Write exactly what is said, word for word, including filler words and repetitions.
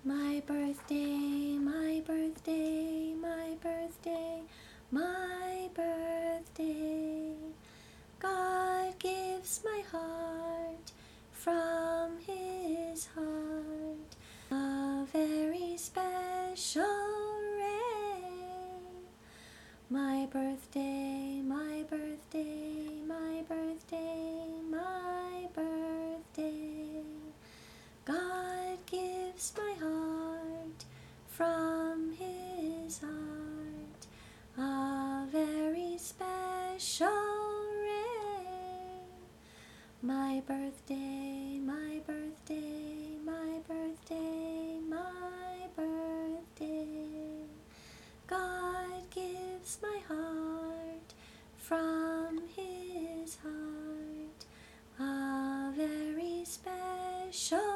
My birthday, my birthday, my birthday, my birthday. God gives my heart from his heart a very special ray. My birthday, my birthday, my birthday, my birthday. God gives my heart from his heart a very special ray. My birthday, my birthday, my birthday, my birthday. God gives my heart from his heart a very special